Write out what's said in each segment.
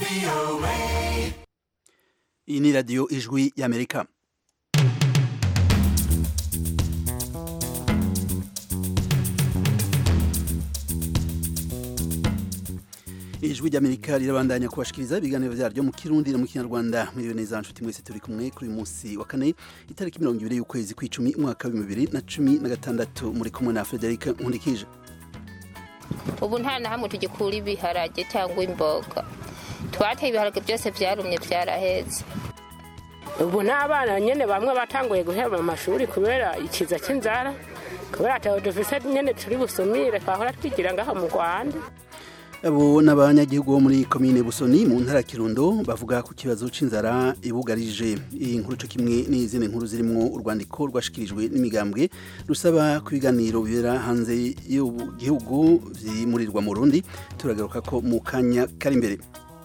Iyi ni radiyo ijwi y'Amerika. Ijwi ry'Amerika rirabandanya kubashikiriza ibiganiro vyaryo mu Kirundi no mu Kinyarwanda. Mwiriwe neza nshuti mwese turi kumwe kuri uyu munsi wa kane itariki 20 y'ukwezi kw'icumi umwaka wa 2016 muri kumwe na Frederic Nkundikije. Ubu nta na hamwe tugikura ibiharage cyangwa imboga. Twateye ibiharage byose vyarumye vyaraheze. Ubu n'abana nyene bamwe batanguye guheba amashuri kubera ikiza cy'inzara, kubera ataho dufise nyene turi busumire twahora twigira ngaho mu Rwanda. Abo n'abanyagihugu bo muri komine Busoni mu ntara Kirundo bavuga ku kibazo c'inzara ibugarije. Iyi nkuru cyo kimwe n'izindi nkuru zirimwo urwandiko rwashikirijwe n'imigambwe rusaba ku biganiro bibera hanze y'igihugu vyimurirwa mu Burundi. Turagaruka ko mu kanya kari imbere.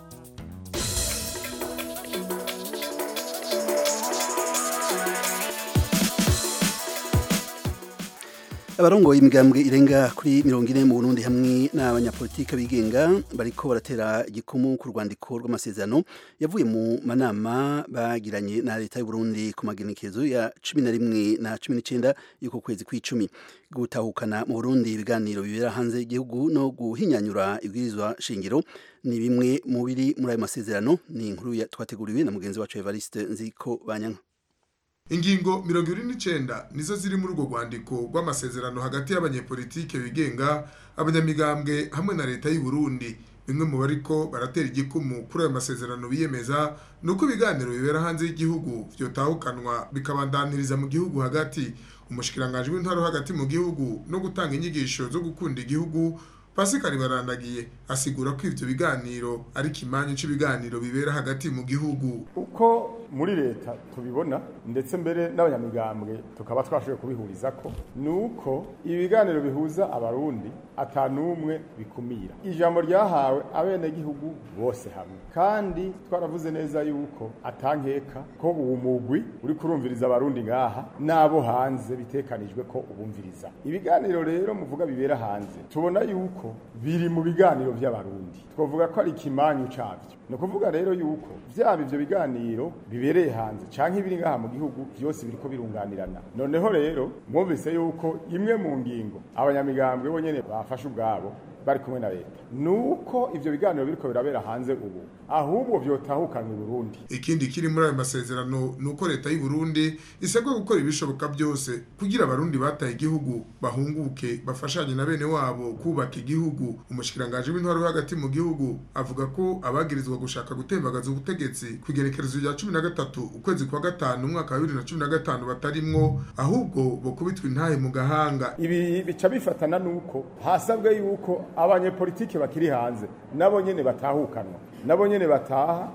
Abarongoye imigambwe irenga kuri 40 mu Burundi hamwe n'abanyapolitike bigenga bariko baratera igikumu ku rwandiko rw'amasezerano yavuye mu manama bagiranye na leta y'u Burundi ku magenekezo ya 11 na 19 y'uko kwezi kw'icumi gutahukana mu Burundi ibiganiro bibera hanze y'igihugu no guhinyanyura ibwirizwa shingiro ni bimwe mu biri muri ayo masezerano. Ni inkuru twateguriwe na mugenzi wacu Evariste Nziko Banyanka. Ingingo 29 nizo ziri muri urwo rwandiko rw'amasezerano hagati y'abanyepolitike bigenga abanyamigambwe hamwe na leta y'u Burundi. Bimwe mu bariko baratera igikumu kuri ayo masezerano biyemeza nuko ibiganiro bibera hanze y'igihugu vyotahukanwa bikabandaniriza mu gihugu hagati. Umushikiranganje w'intwaro hagati mu gihugu no gutanga inyigisho zo gukunda igihugu Pascal Barandagiye asigura ko ivyo biganiro ari kimanyu c'ibiganiro bibera hagati mu gihugu. Uko muri leta tubibona ndetse mbere n'abanyamigambwe tukaba twashoboye kubihuriza ko nuko ibiganiro bihuza abarundi atanumwe bikumira. Ijambo ryahawe abene gihugu bose hamwe, kandi twaravuze neza yuko atankeka ko uwo mugwi uri kurumviriza abarundi ngaha nabo hanze bitekanijwe ko ubumviriza. Ibiganiro rero muvuga bibera hanze tubona yuko biri mu biganiro by'abarundi, twavuga ko ari kimanyu cyavyo. No kuvuga rero yuko vyaba ivyo biganiro bibereye hanze canke biri ngaha mu gihugu byose biriko birunganirana. Noneho rero mwumvise yuko imwe mu ngingo abanyamigambwe bonyene bafashe ubwabo bari kumwe na leta nuko ivyo biganiro biriko birabera hanze ubu ahubwo vyotahukanwa i Burundi. Ikindi kiri muri ayo masezerano nuko leta y'u Burundi isabwa gukora ibishoboka byose kugira abarundi bataye igihugu bahunguke bafashanye na bene wabo kubaka igihugu. Umushikiranganje w'intwaro hagati mu gihugu avuga ko abagirizwa gushaka gutembagaza ubutegetsi kugerekerezo rya 13 ukwezi kwa gatanu umwaka wa 2015 batarimwo ahubwo bokubitwa intahe mu gahanga. Ibi bica bifatana nuko hasabwe yuko abanyepolitike bakiri hanze nabo nyene batahukanwa, nabo nyene bataha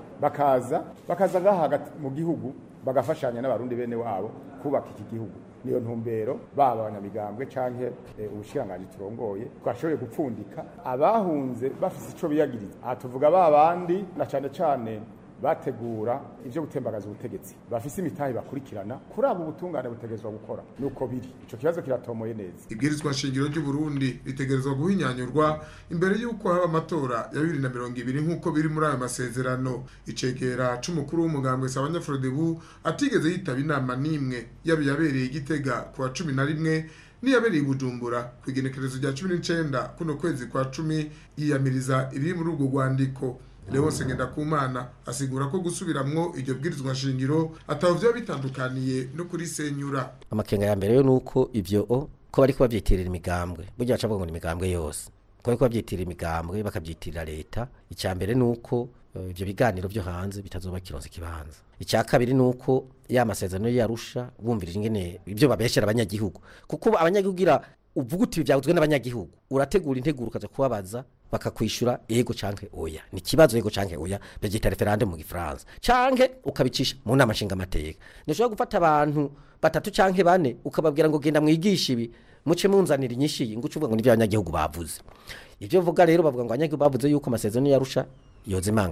bakaza ngaha hagati mu gihugu bagafashanya n'abarundi bene wabo kubaka iki gihugu. Niyo ntumbero baba abanyamigambwe canke ubushikiranganje turongoye twashoboye gupfundika abahunze bafise ico biyagiriza. Aha tuvuga babandi na cane bategura ivyo gutembagaza ubutegetsi bafise imitahe bakurikirana kuri abo butungane butegezwa gukora nuko biri. Ico kibazo kiratomoye neza. Ibwirizwa shingiro ry'u Burundi ritegerezwa guhinyanyurwa imbere y'uko haba amatora ya 2020 nk'uko biri muri ayo masezerano. Icegera c'umukuru w'umugambwe Sabanyafrodebu atigeze yitaba inama nimwe yabereye Igitega kuwa 11 niyabereye i Bujumbura kwigenekerezo rya 19 kuno kwezi kwa 10 yiyamiriza ibiri muri urwo rwandiko. Leo Sengendakumana asigura ko gusubiramwo iryo bwirizwa shingiro ataho vyo bitandukaniye no kuri senyura. Amakenga ya mbere yo nuko ivyo ko bari kubavyitirira imigambwe burya acavuga ngo ni imigambwe yose ko bari kubavyitirira imigambwe bakavyitirira leta. Icya mbere nuko ivyo biganiro vyo hanze bitazoba kironse kibanza. Icya kabiri nuko ya masezerano yarusha bumvirije ingene ivyo babeshera abanyagihugu, kuko abanyagihugu uvuga uti byaguzwe n'abanyagihugu urategura integuro ukaza kubabaza bakakwishura yego canke oya. Ni kibazo yego canke oya begita referendum mu Gifaransa canke ukabicisha mu nama nshinga mateka. Nishobora gufata abantu batatu canke bane ukababwira ngo genda mwigisha ibi muce munzanira inyishi ngo ucuvuga ngo nivyo abanyagihugu bavuze. Ivyo vuga rero bavuga ngo abanyagihugu bavuze yuko amasezerano yarusha yoze imanganywa.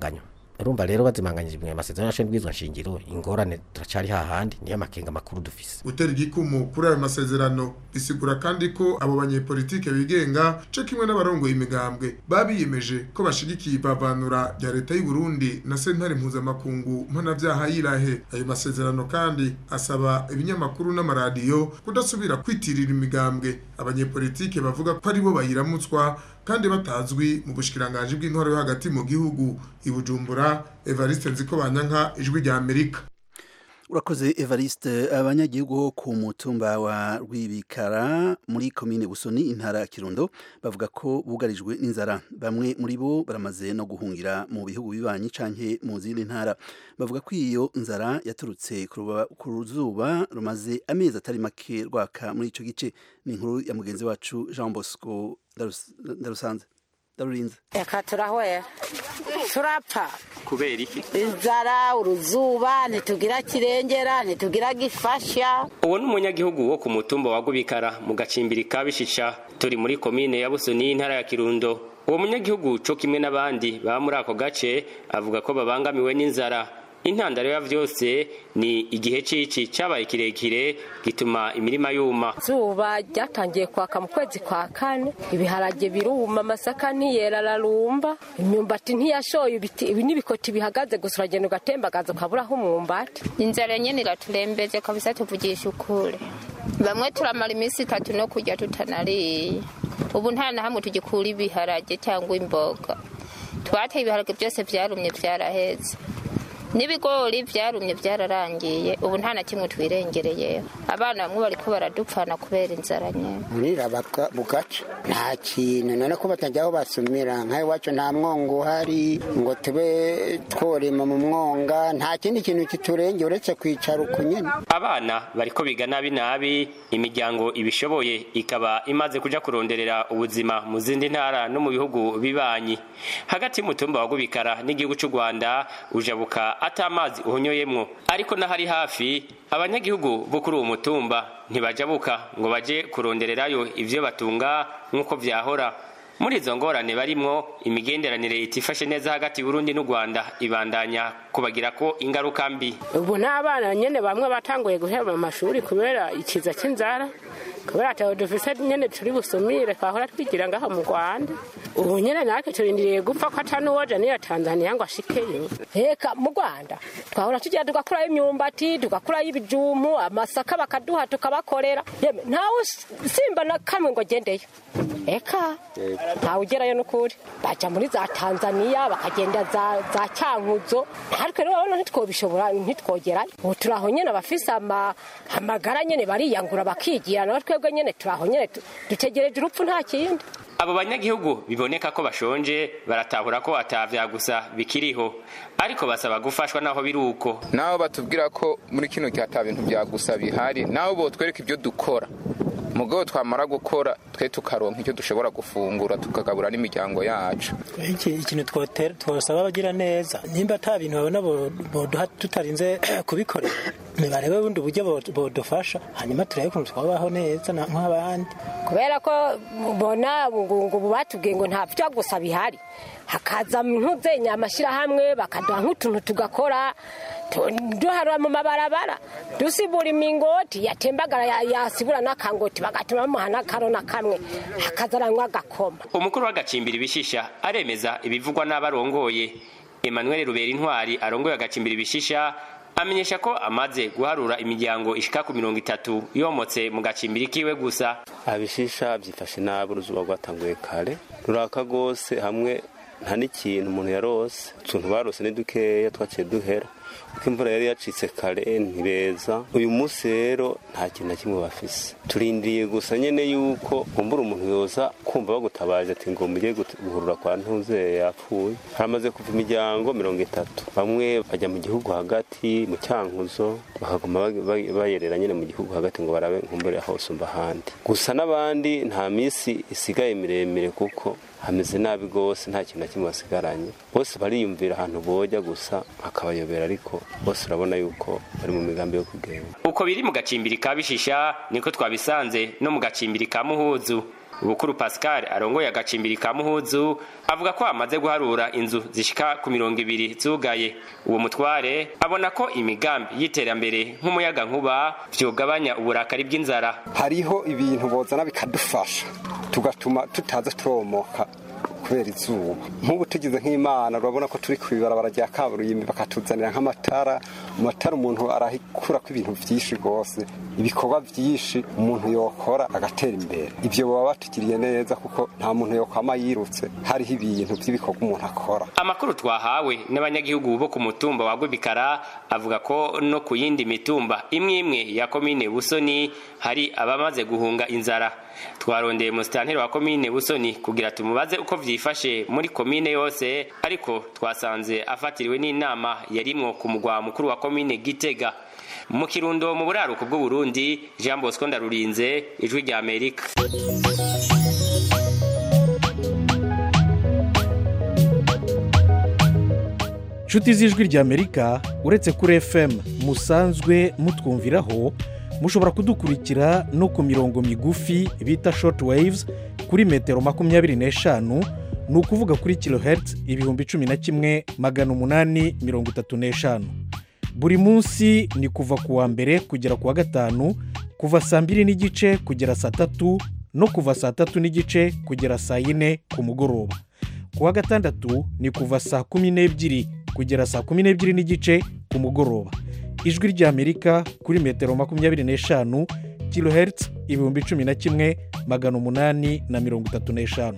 urumva rero bazimanganyije mu masezerano y'ashingwa nshingiro ingorane turacari hahandi niyo makenga makuru dufise. Gutera igikumu kuri ayo masezerano bisigura kandi ko abo banyepolitike bigenga cyo kimwe n'abarongoye imigambwe babiyemeje ko bashigikiye ibavanura rya leta y'u Burundi na sentare mpuzamakungu mpanavyaha y'Irahe. Ayo masezerano kandi asaba ibinyamakuru n'amaradiyo kudasubira kwitirira imigambwe abanyepolitike bavuga ko ari bo bayiramutswa kandi batazwi mu bushikiranganje bw'intwaro yo hagati mu gihugu. I Bujumbura, Evariste Nzikobanyanka, Ijwi rya Amerika. Urakoze Evariste. Abanyagihugu ku mutumba wa Rwibikara muri komine Busoni intara ya Kirundo bavuga ko bugarijwe n'inzara. Bamwe muri bo baramaze no guhungira mu bihugu bibanyi canke mu zindi ntara. Bavuga ko iyo nzara yaturutse ku ruzuba rumaze amezi atari make rwaka muri ico gice. Ni inkuru ya mugenzi wacu Jean Bosco Darusanze. Darurinze. Eka turahwera turapfa kubera iki? inzara, uruzuba, ntitugira kirengera, ntitugira gifasha. Uwo n'umunyagihugu wo ku mutumba wa Rwibikara mu gacimbiri ka Bishisha turi muri komine ya Busoni intara ya Kirundo. Uwo munyagihugu co kimwe n'abandi ba muri ako gace avuga ko babangamiwe n'inzara. Intandaro ya vyose ni igihe cici cabaye kirekire gituma imirima yuma. Zuba ryatangiye kwaka mu kwezi kwa kane, ibiharage biruma, amasaka ntiyera ararumba, imyumbati ntiyashoye, ibi n'ibikoti bihagaze gusa uragenda ugatembagaza ukaburaho umwumbati. Inzara nyene iraturembeje kabisa, tuvugisha ukuri. Bamwe turamara iminsi 3 no kurya tutanariye. Ubu nta na hamwe tugikura ibiharage cyangwa imboga. Twateye ibiharage byose vyarumye vyaraheze. Nibigori vyarumye vyararangiye, ubu nta na kimwe twirengereye. Abana bamwe bariko baradupfana kubera inzara nyene. Murira bugaca nta kintu none ko batajyaho basumira nkaye wacu nta mwongo hari ngo tube tworema mu mwonga, nta kindi kintu kiturenge uretse kwicara ukunyene. Abana bariko biga nabi imiryango ibishoboye ikaba imaze kuja kuronderera ubuzima mu zindi ntara no mu bihugu bibanyi. Hagati mu mutumba wa Rwibikara n'igihugu cy'u Rwanda ujabuka atamazi uhonyoyemwo, ariko nahari hafi abanyagihugu bo kuri uwo mutumba ntibajabuka ngo baje kurondererayo ivyo batunga nk'uko vyahora. Muri izo ngorane barimwo imigenderanire itifashe neza hagati y'Uburundi n'u Rwanda ibandanya kubagira ko ingaruka mbi. Ubu n'abana nyene bamwe batanguye guheba amashuri kubera ikiza cy'inzara, kubera ataho dufise nyene turi busumire twahora twigira ngaho mu Rwanda. Ubu nyene natwe turindiriye gupfa ko atanuwoja niyo Tanzania ngo ashikeyo. Heka mu Rwanda twahora tujya tugakura imyumbati, tugakura ibijumu, amasaka bakaduha tukabakorera. Yeme ntawe simba na kamwe ngo gendeyo. Eka ntawe ugerayo n'ukuri, baja muri za Tanzania bakagenda za Cyankuzo, ariko rero abana ntitwobishobora ntitwogerayo. Ubu turaho nyene abafise amagara nyene bariyangura bakigira, nawe twebwe nyene turaho nyene dutegereje urupfu nta kindi. Abo banyagihugu biboneka ko bashonje baratahura ko atavya gusa bikiriho, ariko basaba gufashwa naho biruko. Naho batubwira ko muri kino cyata bintu bya gusa bihari, naho bo twereka ibyo dukora. Mugabo twamara gukora twe tukaronka icyo dushobora gufungura tukagabura n'imiryango yacu. Ikintu twosaba bagira neza nimba ata bintu babona boduha tutarinze kubikora, nibarebe bundi buryo bodufasha hanyuma turabe ukuntu twabaho neza nk'abandi. Kubera ko bona ngo batubwiye ngo nta byo gusa bihari, hakaza ntuze nyamashira hamwe bakaduha nk'utuntu tugakora duharura mu mabarabara, dusibura imingoti yatembagara yasibura n'akangoti bagatuma muhana karona kamwe hakazaranywa gakoma. Umukuru w'agacimbiri Bishisha aremeza ibivugwa n'abarongoye. Emmanuel Rubera Intwari arongoye agacimbiri Bishisha amenyesha ko amaze guharura imiryango ishika ku 30 yomotse mu gacimbiri kiwe gusa. Abishisha byifashe nabi, uruzuba rwatanguye kare ruraka gose, hamwe nta n'ikintu umuntu yarose, tuntu barose ni dukeya twaciye duhera kuko imvura yari yacitse kare ntibeza. Uyu munsi rero nta kintu na kimwe bafise, turindiriye gusa nyene yuko kumbura umuntu yoza kumva bagutabaje ati ngo mugiye guhurura kwa ntuze yapfuye. Haramaze kuva imiryango 30, bamwe bajya mu gihugu hagati mu Cyankuzo bakaguma bayerera nyene mu gihugu hagati ngo barabe nkumbure aho sumba handi. Gusa n'abandi nta misi isigaye miremire kuko hameze nabi gose, nta kintu na kimwe basigaranye. Bose bariyumvira ahantu boja gusa akabayobera, ariko bose urabona yuko bari mu migambi yo kugenda. Uko biri mu gacimbiri ka Bishisha niko twabisanze no mu gacimbiri ka Muhuzu. Bukuru Pascal arongoye agacimbiri ka Muhuzu avuga ko amaze guharura inzu zishika ku 200 zugaye. Uwo mutware abona ko imigambi y'iterambere nk'umuyaga nkuba vyogabanya uburakari bw'inzara. Hariho ibintu bozana bikadufasha tugatuma tutaza turomoka kubera izuba. Nk'ubu tugize nk'Imana urabona ko turi kubibarabara rya kaburimbi bakatuzanira nk'amatara umuntu arahikura ko ibintu byinshi gose, ibikorwa byinshi umuntu yokora agatera imbere. Ibyo baba batugiriye neza kuko nta muntu yokwama yirutse hariho ibintu by'ibikorwa umuntu akora. Amakuru twahawe n'abanyagihugu bo ku mutumba wa Rwibikara avuga ko no ku yindi mitumba imwe ya komine Busoni hari abamaze guhunga inzara. Twarondeye musitanteri wa komine Busoni kugira tumubaze uko vyifashe muri komine yose, ariko twasanze afatiriwe n'inama yarimwo ku mugwa mukuru wa komine Gitega. Mu Kirundo mu buraruko bw'u Burundi, Jean Bosco Ndarurinze, Ijwi rya Amerika. Nshuti z'Ijwi rya Amerika, uretse kuri FM musanzwe mutwumviraho, mushobora kudukurikira no ku mirongo migufi bita short waves kuri metero 25, ni ukuvuga kuri kilohertz 11,835. Buri munsi ni kuva ku wa mbere kugera ku wa gatanu, kuva saa 2:30 kugera saa 3 no kuva saa 3:30 kugera saa 4 ku mugoroba. Ku wa gatandatu ni kuva saa 12 kugera saa 12:30 ku mugoroba. Ijwi rya Amerika kuri metero 25 kilohertz 11,835.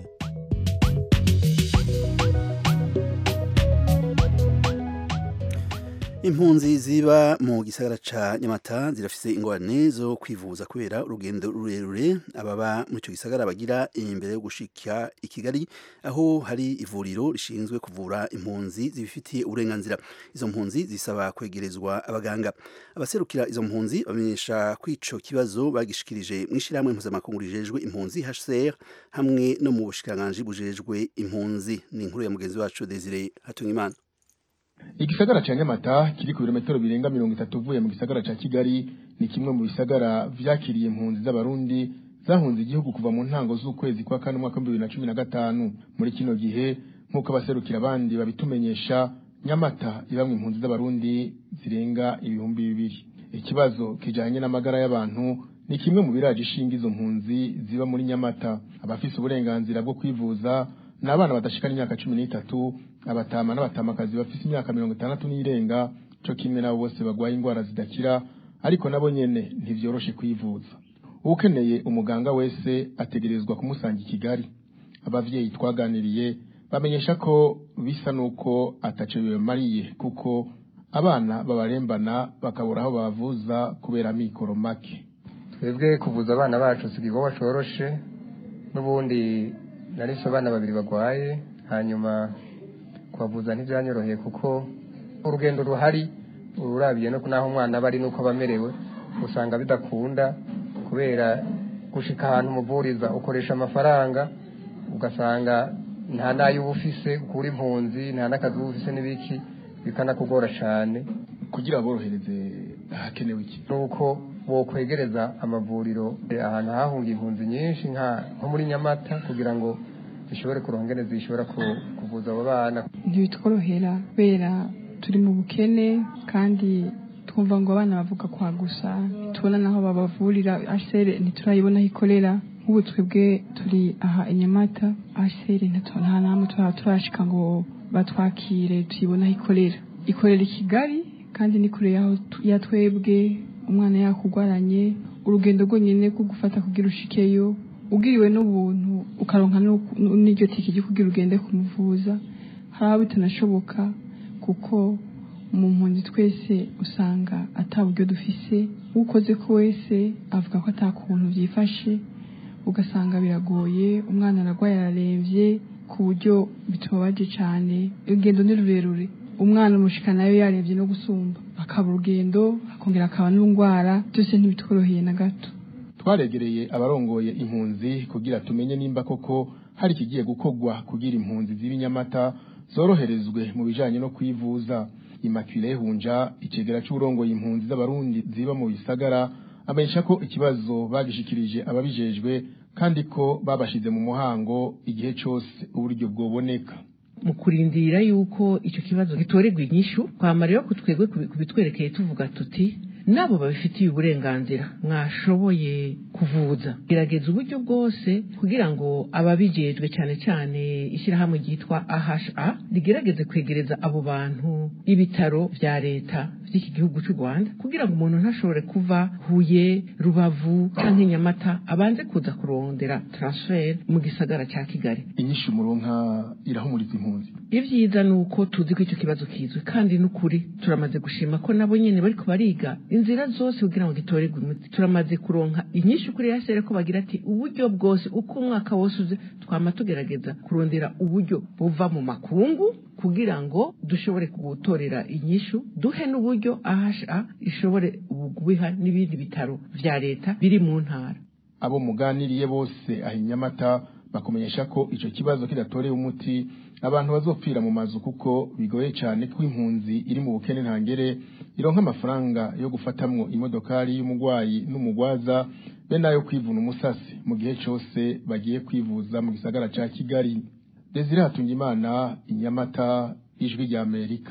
Impunzi ziba mu gisagara ca Nyamata zirafise ingorane zo kwivuza kubera urugendo rurerure ababa mu cyo gisagara bagira imbere yo gushika i Kigali, aho hari ivuriro rishinzwe kuvura impunzi zibifitiye uburenganzira. Izo mpunzi zisaba kwegerezwa abaganga. Abaserukira izo mpunzi bamenyesha kwico kibazo bagishikirije mw'ishiramwe mpuzamakungu rijejwe impunzi HCR hamwe no mu bushikiranganje bujejwe impunzi. Ni inkuru ya mugenzi wacu Desire Hatungimana. Igisagara ca Nyamata kiri ku birometero birenga 30 uvuye mu gisagara ca Kigali, ni kimwe mu bisagara vyakiriye impunzi z'abarundi zahunze igihugu kuva mu ntango z'ukwezi kwa kane mwaka 2015. Muri kino gihe nk'uko abaserukira abandi babitumenyesha, Nyamata ibamwe impunzi z'abarundi zirenga 2,000. Ikibazo kijanye n'amagara y'abantu ni kimwe mu biraje ishinga izo mpunzi ziba muri Nyamata. Abafise uburenganzira bwo kwivuza n'abana badashikana imyaka 13, abatama n'abatamakazi bafise imyaka 60 n'irenga, cyo kimwe nabo bose bagwaye ingwara zidakira, ariko nabo nyene ntivyoroshe kwivuza. Ukeneye umuganga wese ategerezwa kumusanga i Kigali. Abavyeyi twaganiriye bamenyesha ko bisa nuko ataco bimariye kuko abana babarembana bakabura aho bavuza kubera mikoro make. Twebwe kuvuza abana bacu sigigo coroshe, n'ubundi nariso abana babiri bagwaye, hanyuma kwavuza ntivyanyoroheye kuko urugendo ruhari ururabiye no kunaho umwana bari nuko bamerewe usanga bidakunda, kubera gushika ahantu muvuriza ukoresha amafaranga, ugasanga nta nayo ubufise kuri impunzi, nta nakazi ubufise n'ibiki, bikanakugora cyane. Kugira borohereze hakenewe iki? Nuko bo kwegereza amavuriro ahantu hahunga impunzi nyinshi nko muri Nyamata, kugira ngo zishobore kurongereza zishobora kuvuza abo bana. Ntibitworohera kubera turi mu bukene, kandi twumva ngo abana bavuga kwa gusa, tubona naho babavurira HCR ntiturayibona hikorera. Nk'ubu twebwe turi aha Nyamata, HCR nta namwe turashika ngo batwakire tuyibona hikorera. Ikorera i Kigali kandi ni kure yaho ya twebwe. Umwana yakugwaranye urugendo rwo nyene ko gufata kugira ushikeyo, ugiriwe n'ubuntu ukaronka n'iryo tike ryo kugira ugende kumuvuza, haba bitanashoboka kuko mu mpunzi twese usanga ataburyo dufise. Ukoze ko wese avuga ko atakuntu byifashe, ugasanga biragoye, umwana aragwaye araremvye ku buryo bitubabaje cyane. Urugendo ni rurerure, umwana umushikana nayo yarevye no gusumba, akaba urugendo akongera akaba n'ungwara, byose ntibitworoheye na gato. Twaregereye abarongoye impunzi kugira tumenye nimba koko hari kigiye gukogwa kugira impunzi z'ibinyamata zoroherezwe mu bijanye no kwivuza. Immaculée Hunja, icegera c'urongoye impunzi z'abarundi ziba mu bisagara, amenyesha ko ikibazo bagishikirije ababijejwe kandi ko babashize mu muhango igihe cyose uburyo bwoboneka mu kurindira yuko icyo kibazo gitorerwa inyishu twamara rero kutwegwe kubitwerekeye tuvuga tuti nabo babifitiye uburenganzira mwashoboye kuvuza gerageza uburyo bwose kugira ngo ababijejwe cyane cyane ishyirahamwe ryitwa AHA rigerageze kwegereza abo bantu ibitaro vya leta by'iki gihugu cy'u Rwanda kugira ngo umuntu ntashobore kuva Huye Rubavu canke Nyamata abanze kuza kurondera transfer mu gisagara cya Kigali. Inyishu muronka irahumuriza impunzi. Ivyiza nuko tuzi ko icyo kibazo kizwe kandi n'ukuri turamaze gushima ko nabo nyene bariko bariga inzira zose kugira ngo gitorerwe umuti. Turamaze kuronka inyishu kuri yasere ko bagira ati uburyo bwose uko umwaka wose uze twama tugerageza kurondera uburyo buva mu makungu kugira ngo dushobore kubutorera inyishu duhe n'uburyo AHA ishobore ubugubiha n'ibindi bitaro vya leta biri mu ntara. Abo muganiriye bose ahinyamata bakomenyesha ko ico kibazo kidatoreye umuti abantu bazopfira mu mazu kuko bigoye cyane ko impunzi iri mu bukene ntangere ironka amafaranga yo gufatamwo imodokari y'umugwayi n'umugwaza be nayo kwivuna umusasi mu gihe cyose bagiye kwivuza mu gisagara ca Kigali. Desire Hatungimana, Inyamata, Ijwi rya Amerika.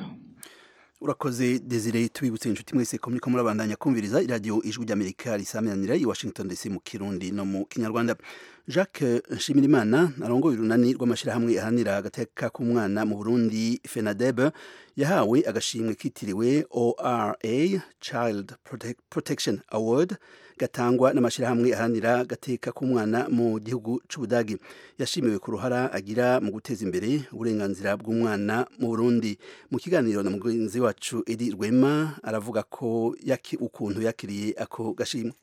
Urakoze Desire, tubibutse inshuti mwese ko muriko murabandanya kumviriza radio Ijwi rya Amerika risameranira i Washington DC mu Kirundi no mu Kinyarwanda. Jacques Nshimirimana arongoye urunani rw'amashirahamwe ahanira agateka k'umwana mu Burundi FENADEB yahawe agashimwe kitiriwe ORA Child Protection Award gatangwa n'amashirahamwe ahanira agateka k'umwana mu gihugu c'Ubudagi. Yashimiwe ku ruhara agira mu guteza imbere uburenganzira bw'umwana mu Burundi. Mu kiganiro na mugenzi wacu Edi Rwema aravuga ko ukuntu yakiriye ako gashimwe.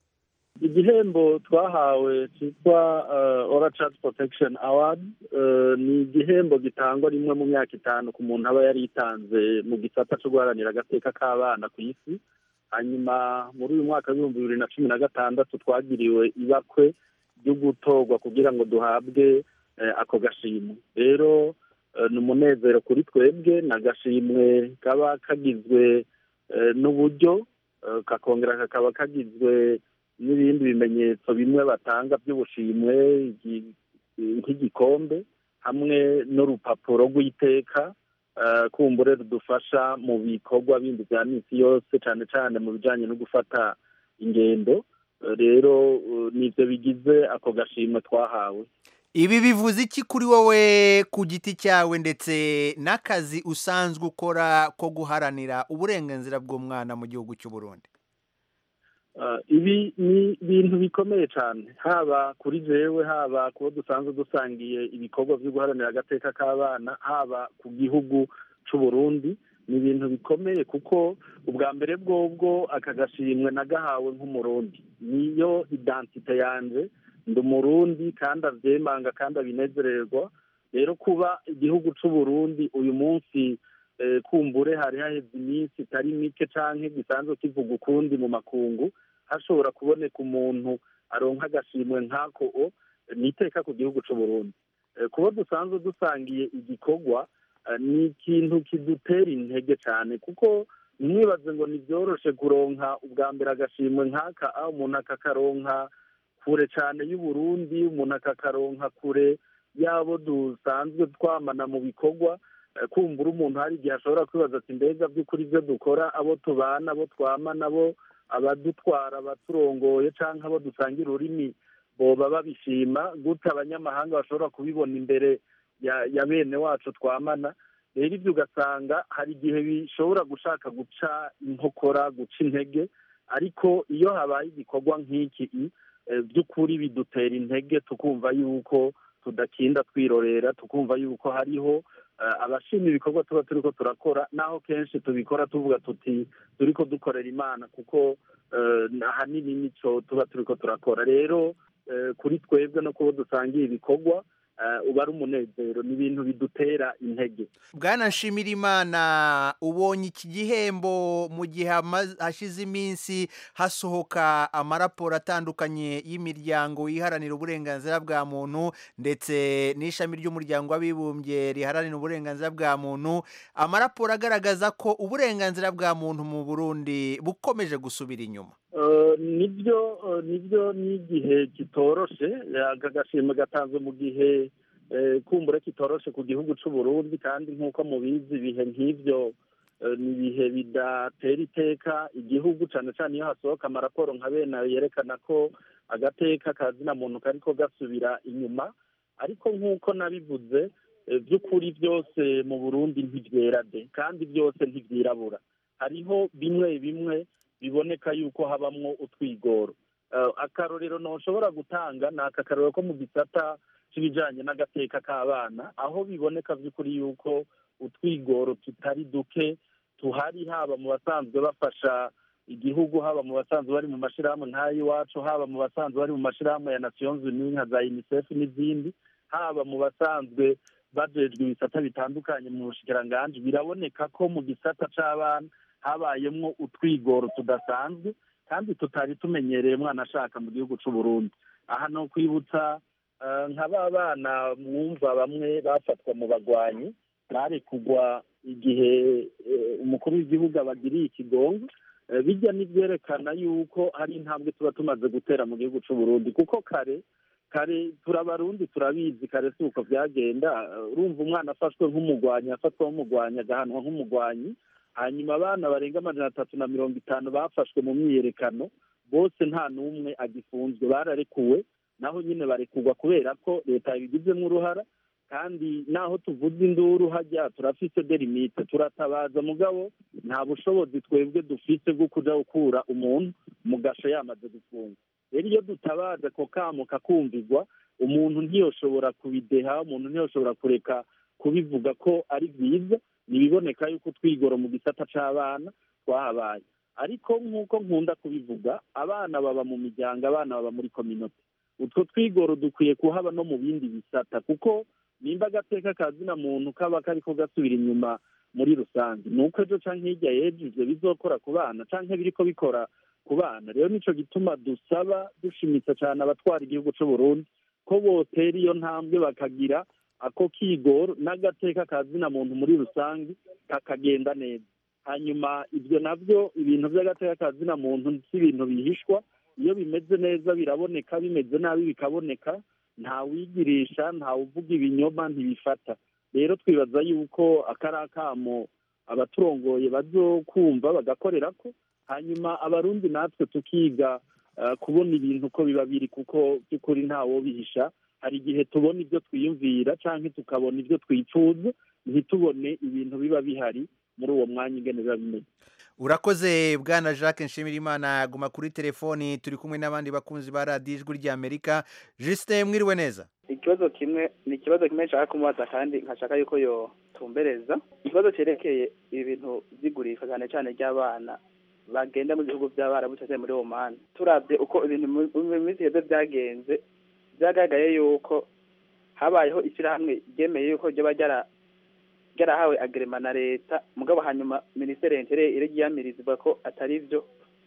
Igihembo twahawe cyitwa ORA Child Protection Award ni igihembo gitangwa rimwe mu myaka 5 ku muntu aba yari yitanze mu gisata cyo guharanira agateka k'abana ku isi. Hanyuma muri uyu mwaka wa 2016 twagiriwe ibakwe ryo gutorwa kugira ngo duhabwe ako gashimwe. Rero ni umunezero kuri twebwe na gashimwe kaba kagizwe n'uburyo kakongera kakaba kagizwe n'ibindi bimenyetso bimwe batanga by'ubushimwe nk'igikombe hamwe n'urupapuro rw'iteka kumbure rudufasha mu bikorwa bindi bya misi yose cyane cyane mu bijanye no gufata ingendo. Rero nivyo bigize ako gashimwe twahawe. Ibi bivuze iki kuri wowe ku giti cyawe ndetse n'akazi usanzwe ukora ko guharanira uburenganzira bw'umwana mu gihugu cy'u Burundi? Ibi ni ibintu bikomeye cyane haba kuri jewe haba kuba dusanzwe dusangiye ibikorwa byo guharanira agateka k'abana haba ku gihugu cy'u Burundi. Ni ibintu bikomeye kuko ubwa mbere bwobwo akagashimwe nagahawe nk'umurundi niyo identite yanje ndi umurundi kandi avyemanga kandi abinezererwa. Rero kuba igihugu cy'u Burundi uyu munsi kumbure hari haheze iminsi itari mike canke gisanzwe kivuga ukundi mu makungu hashobora kuboneka umuntu aronka agashimwe nk'ako niteka ku gihugu cy'u Burundi. Kuba dusanzwe dusangiye igikorwa ni ikintu kidutera intege cyane kuko mwibaze ngo nibyoroshe kuronka ubwa mbere agashimwe nk'aka aho umuntu akakaronka kure cyane y'u Burundi umuntu akakaronka kure yabo dusanzwe twamana mu bikorwa. Kumbura umuntu hari igihe ashobora kwibaza ati mbega by'ukuri ibyo dukora abo tubana abo twamana abo abadutwara abaturongoye canke abo dusangira ururimi boba babishima gute abanyamahanga bashobora kubibona imbere ya bene wacu twamana. Rero ibyo ugasanga hari igihe bishobora gushaka guca inkokora guca intege, ariko iyo habaye igikorwa nk'iki by'ukuri bidutera intege tukumva yuko tudakinda twirorera tukumva yuko hariho abashima ibikorwa tuba turiko turakora naho kenshi tubikora tuvuga tuti turiko dukorera Imana kuko ahanini nico tuba turiko turakora. Rero kuri twebwe no kuba dusangiye ibikorwa uba ari umunezero ni ibintu bidutera intege. Bwana Nshimirimana, ubonye iki gihembo mu gihe hashize iminsi hasohoka amaraporo atandukanye y'imiryango iharanira uburenganzira bwa muntu ndetse n'ishami ry'umuryango w'abibumbye riharanira uburenganzira bwa muntu, amaraporo agaragaza ko uburenganzira bwa muntu mu Burundi bukomeje gusubira inyuma. nibyo n'igihe kitoroshe aka gashimwe gatanzwe mu gihe kumbure kitoroshe ku gihugu cy'u Burundi kandi nk'uko mubizi ibihe nk'ibyo ni ibihe bidatera iteka igihugu cyane cyane iyo hasohoka amaraporo nka bene yerekana ko agateka kazina muntu kariko gasubira inyuma ariko nk'uko nabivuze by'ukuri byose mu Burundi ntibyera de kandi byose ntibyirabura hariho bimwe bimwe biboneka yuko habamwo utwigoro akarorero ntushobora gutanga ni aka karorero ko mu gisata cy'ibijyanye n'agateka k'abana aho biboneka by'ukuri yuko utwigoro tutari duke tuhari haba mu basanzwe bafasha igihugu haba mu basanzwe bari mu mashyirahamwe nk'ay'iwacu haba mu basanzwe bari mu mashyirahamwe ya Nations Unies nka za UNICEF n'izindi haba mu basanzwe bajejwe ibisata bitandukanye mu bushikiranganji biraboneka ko mu gisata c'abana habayemwo utwigoro tudasanzwe kandi tutari tumenyereye mwana ashaka mu gihugu c'u Burundi aha no kwibutsa nka babana mwumva bamwe bafatwa mu bagwanyi barekugwa igihe umukuru w'igihugu abagiriye ikigongo bijya n'ibyerekana yuko hari intambwe tuba tumaze gutera mu gihugu c'u Burundi kuko kare turabarundi turabizi kare si uko byagenda urumva umwana afashwe nk'umugwanyi afatwa nk'umugwanyi agahanwa nk'umugwanyi hanyuma abana barenga 350 bafashwe mu myiyerekano bose nta n'umwe agifunzwe bararekuwe naho nyine barekugwa kubera ko leta yabigizemo uruhara kandi naho tuvuze induru hajya turafise delimite turatabaza mugabo nta bushobozi twebwe dufise bwo kuja gukura umuntu mu gasho yamaze gufungwa rero iyo dutabaza ko kamo kakumvigwa umuntu ntiyoshobora kubideha umuntu ntiyoshobora kureka kubivuga ko ari byiza nibiboneka yuko twigoro mu gisata c'abana twahabaye ariko nk'uko nkunda kubivuga abana baba mu miryango abana baba muri community utwo twigoro dukwiye kuhaba no mu bindi bisata kuko nimba agateka kazina muntu kaba kariko gasubira inyuma muri rusange nuko ejo canke hirya y'ejo ivyo bizokora ku bana canke biriko bikora ku bana rero nico gituma dusaba dushimitse cane abatwara igihugu c'u Burundi ko botera iyo ntambwe bakagira ako kigoro n'agateka kazina muntu muri rusange kakagenda neza hanyuma ibyo navyo ibintu by'agateka kazina muntu si ibintu bihishwa iyo bimeze neza biraboneka bimeze nabi bikaboneka nta wigirisha nta uvuga ibinyoma ntibifata rero twibaza yuko akarakamo abaturongoye bazokumva bagakorera ko hanyuma abarundi natwe tukiga kubona ibintu uko biba biri kuko by'ukuri ntawo bihisha hari igihe tubona ibyo twiyumvira canke tukabona ibyo twifuza ntitubone ibintu biba bihari muri uwo mwanya ingene biba bimeze urakoze bwana Jacques Nshimirimana guma kuri telefoni turi kumwe n'abandi bakunzi ba radiyo ijwi ry'Amerika Justin mwiriwe neza ikibazo kimwe ni ikibazo kimwe nshaka kumubaza kandi nkashaka yuko yotumbereza ikibazo cyerekeye ibintu by'igurishwa cyane cyane ry'abana bagenda mu bihugu by'abarabu cyane muri Oman turabye uko ibintu mu minsi yeze byagenze byagaragaye yuko habayeho ishyirahamwe ryemeye yuko ryo ryarahawe agrema na leta mugabo hanyuma ministere y'intere iragiyamirizwa ko atari byo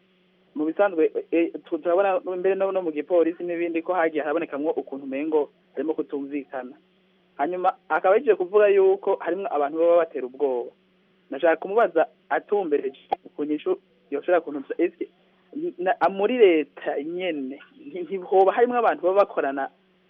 mu bisanzwe turabona mbere no mu gipolisi n'ibindi ko hagiye harabonekamwo ukuntu mengo harimo kutumvikana hanyuma akaba yaje kuvuga yuko harimo abantu baba batera ubwoba nashaka kumubaza atumbereje ukunyisho yoshora kuntu ese muri leta nyene ntihoba harimo abantu baba bakorana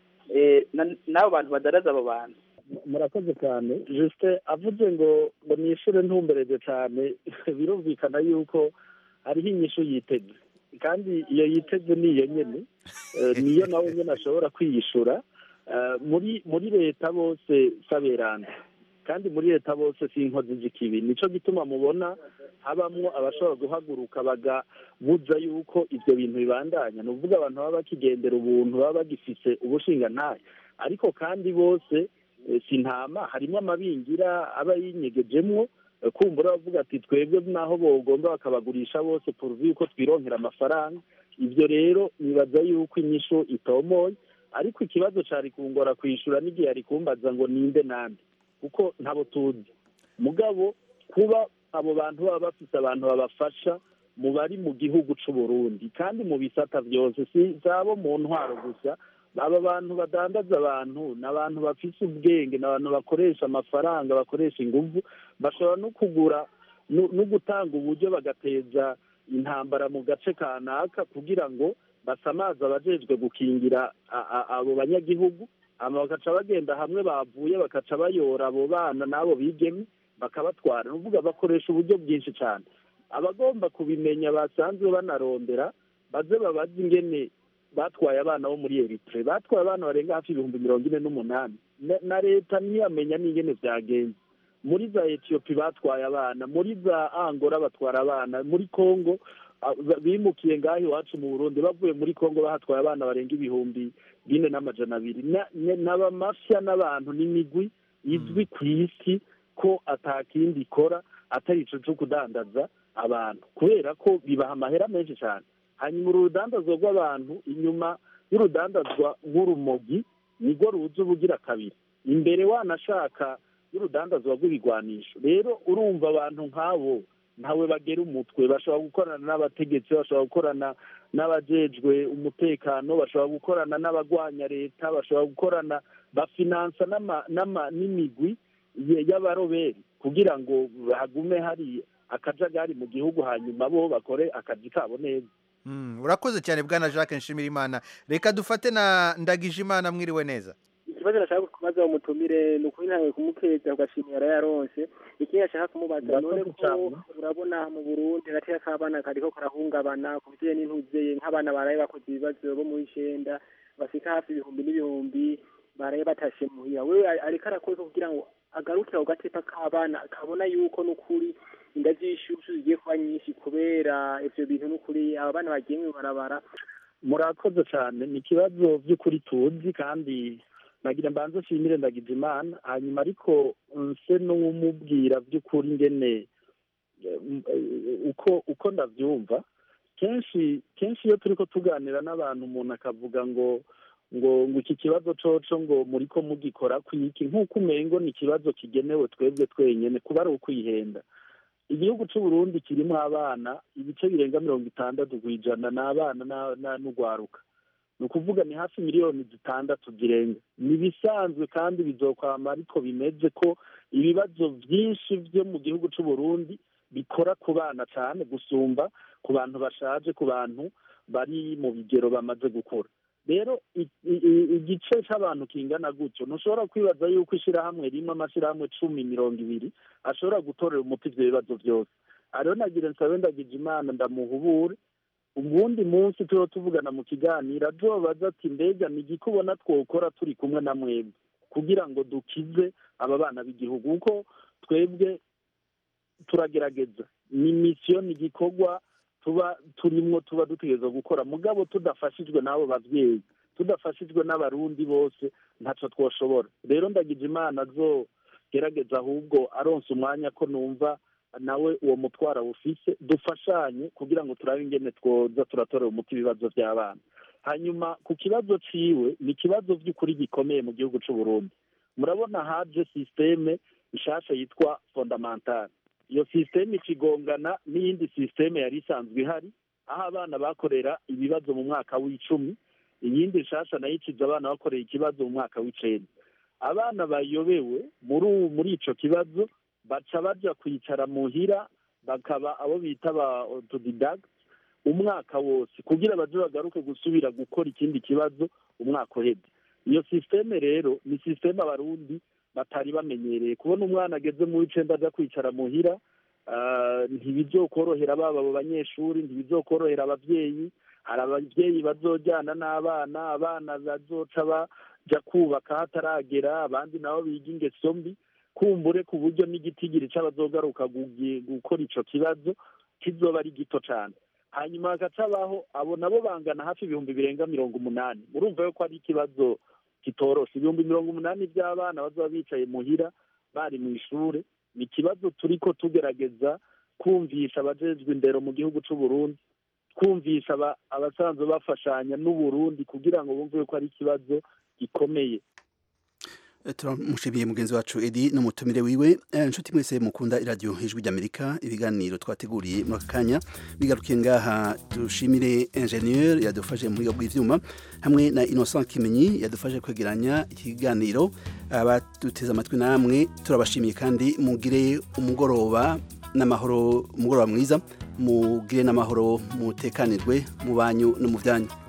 n'abo bantu badaraza abo bantu murakoze cyane juste avuze ngo nishure ntumbereje cyane birumvikana yuko hariho inyishu yiteze kandi iyo yiteze niyo nyene niyo nawe nyene ashobora kwiyishura muri leta bose saberanda kandi muri leta bose si inkozi z'ikibi nico gituma mubona habamwo abashobora guhaguruka bagabuza yuko ivyo bintu bibandanya ni uvuga abantu baba bakigendera ubuntu baba bagifise ubushingantahe ariko kandi bose sintama harimo amabingira aba yinyegejemwo kumbura bavuga ati twebwe naho bogomba bakabagurisha bose pourvu yuko twironkera amafaranga ivyo rero nibaza yuko inyisho itomoye ariko ikibazo cari kungora kwishura n'igihe ari kumbaza ngo ninde nande kuko ntabo tuzi mugabo kuba abo bantu baba bafise abantu babafasha mu bari mu gihugu c'u Burundi kandi mu bisata vyose si zabo mu ntwaro gusa aba bantu badandaza abantu n'abantu bafise ubwenge n'abantu bakoresha amafaranga bakoresha inguvu bashobora no kugura no gutanga uburyo bagateza intambara mu gace kanaka kugira ngo basamaze abajejwe gukingira abo banyagihugu, bakaca bagenda hamwe bavuye bakaca bayora abo bana n'abo bigeme bakabatwara. ni ukuvuga bakoresha uburyo bwinshi cyane. abagomba kubimenya basanzwe banarondera baze babaze ingene batwaye abana bo muri Eritrea, batwaye abana barenga hafi 48,000 na leta ntiyamenya n'ingene vyagenze. muri za Ethiopia batwaye abana, muri za Angola batwara abana, muri Congo bimukiye ngaho iwacu mu Burundi bavuye muri Congo bahatwaye abana barenga 4,200 n'abamafya n'abantu n'imigwi izwi ku isi ko atakindi ikora atari ico cyo kudandaza abantu, kubera ko bibaha amahera menshi cyane. hanyuma urudandazwa rw'abantu inyuma y'urudandazwa nk'urumogi nirwo ruza ubugira kabiri imbere wanashaka y'urudandazwa rw'ibigwanisho. rero urumva abantu nk'abo ntawe bagera umutwe, bashobora gukorana n'abategetsi, bashobora gukorana n'abajejwe umutekano, bashobora gukorana n'abagwanya leta, bashobora gukorana bafinansa n'imigwi y'abaroberi kugira ngo hagume hari akajagari mu gihugu, hanyuma bo bakore akazi kabo neza. urakoze cyane bwana Jacques Nshimirimana. reka dufate na Ndagijimana, mwiriwe neza. ikibazo nashaka kubaza umutumire ni ukuri ntawe kumukeza ugashimira yaronse. ikindi nashaka kumubaza none ko urabona mu Burundi gateka k'abana kariko karahungabana ku bijanye n'intuze nk'abana baraye bakoze ibibazo bo mu icenda bashika hafi ibihumbi n'ibihumbi baraye batashe muhira. we ariko arakoze kugira ngo agaruke aho gateka k'abana kabona yuko n'ukuri inda z'ishushu zigiye kuba nyinshi kubera ivyo bintu n'ukuri aba bana bagiye mw'ibarabara. murakoze cyane, ni ikibazo by'ukuri tuzi kandi nagira mbanze nshimire Ndagijimana, hanyuma ariko nse n'umubwira by'ukuri ingene uko ndavyumva. kenshi iyo turiko tuganira n'abantu umuntu akavuga ngo iki kibazo coco ngo muriko mugikora kwiki, nk'uko umengo ni ikibazo kigenewe twebwe twenyene kuba ari ukwihenda. igihugu c'u Burundi kirimo abana ibice birenga 60% n'abana n'ugwaruka, ni ukuvuga ni hafi 6,000,000 zirenga. ni bisanzwe kandi bizokwama ariko bimeze ko ibibazo byinshi byo mu gihugu c'u Burundi bikora ku bana cyane gusumba ku bantu bashaje, ku bantu bari mu bigero bamaze gukura. rero igice cy'abantu kingana gutyo ntushobora kwibaza yuko ishirahamwe rimwe amashirahamwe 10-20 ashobora gutorera umuti ivyo bibazo byose. ariho nagira nsabe Ndagijimana ndamuhubure ubundi munsi turiho tuvugana mu kiganiro azobaza ati mbega ni igiki ubona twokora turi kumwe na mwebwe kugira ngo dukize aba bana b'igihugu. kuko twebwe turagerageza, ni misiyo, ni igikorwa tuba dutegerezwa gukora, mugabo tudafashijwe n'abo bavyeyi, tudafashijwe n'abarundi bose ntaco twoshobora. rero Ndagijimana azogerageza ahubwo aronse umwanya ko numva nawe uwo mutwara ufise dufashanye kugira ngo turabe ingene twoza turatorera umuti ibibazo by'abana. hanyuma ku kibazo ciwe, ni ikibazo by'ukuri gikomeye mu gihugu c'u Burundi. murabona haje systeme ishasha yitwa fondamentale. iyo systeme ikigongana n'iyindi systeme yari isanzwe ihari, aho abana bakorera ibibazo mu mwaka w'10, iyindi nshasha nayo ikiza abana bakorera ikibazo mu mwaka w'9. abana bayobewe muri ico kibazo baca baja kwicara muhira bakaba abo bita ba autodidact umwaka wose kugira baje bagaruke gusubira gukora ikindi kibazo umwaka uheze. iyo systeme rero ni systeme abarundi batari bamenyereye. kubona umwana ageze mu w'icenda aja kwicara muhira ntibizokorohera abo banyeshuri, ntibizokorohera abavyeyi. hari abavyeyi bazojyana n'abana, abana bazoca baja kubaka hataragera, abandi nabo biga ingeso mbi, kumbure ku buryo n'igitigiri c'abazogaruka gukora ico kibazo kizoba ari gito cane. hanyuma hagacabaho abo nabo bangana hafi 800,000. murumva yuko ari ikibazo kitoroshe. 800,000 by'abana bazoba bicaye muhira bari mu ishure. ni ikibazo turiko tugerageza kumvisha abajejwe indero mu gihugu c'u Burundi, kumvisha abasanzwe bafashanya n'u Burundi kugira ngo bumve yuko ari ikibazo gikomeye. turamushimiye mugenzi wacu Edi n'umutumire wiwe. inshuti mwese mukunda iradiyo ijwi ry'Amerika, ibiganiro twateguriye muri aka kanya bigarukiye ngaha. dushimire ingenieur yadufashe mu buryo bw'ivyuma hamwe na Innocent Kimenyi yadufashe kwegeranya ikiganiro. abaduteze amatwi namwe turabashimiye kandi mugire umugoroba n'amahoro, umugoroba mwiza. mugire n'amahoro mutekanirwe mu banyu no mu byanyu.